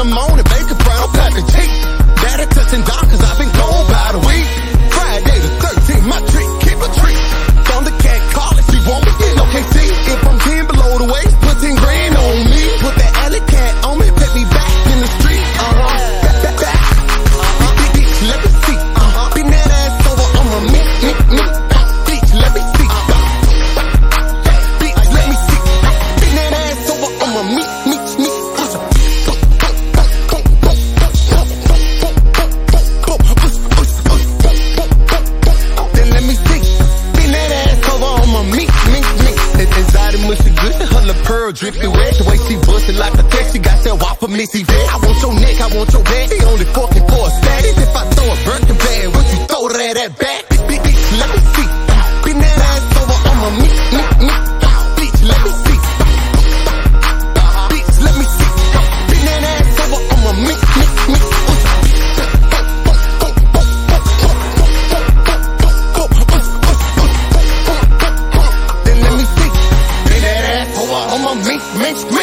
the morning, bacon brown, pepper cheek. Daddy touching down, cause I've been gone by the week. Friday the 13th, my treat, keep a treat. Thundercat calling, she want me, you know, can't see. If I'm 10 below the waist, put 10 grand on me. Put that alley cat on me, take me back in the street. Back. Let me see. Bend that ass over on my meat. Bitch, let me see. Bitch, let me see. Bend that ass over on my meat. Then let me see. Bend that ass over on my meat. Inside it mushy good, her little pearl drippy wet. The way she bustin' like a text, she got that whopper Missy vet. I want your neck, I want your back. She only fucking for a status. If I throw a Birkin bag, would you throw that back? Bitch, let me see. Bend that ass over on my meat. Bitch, let me see. Bitch, let me see. Bend that ass over on my meat. Then let me see. Bend that ass over on my meat.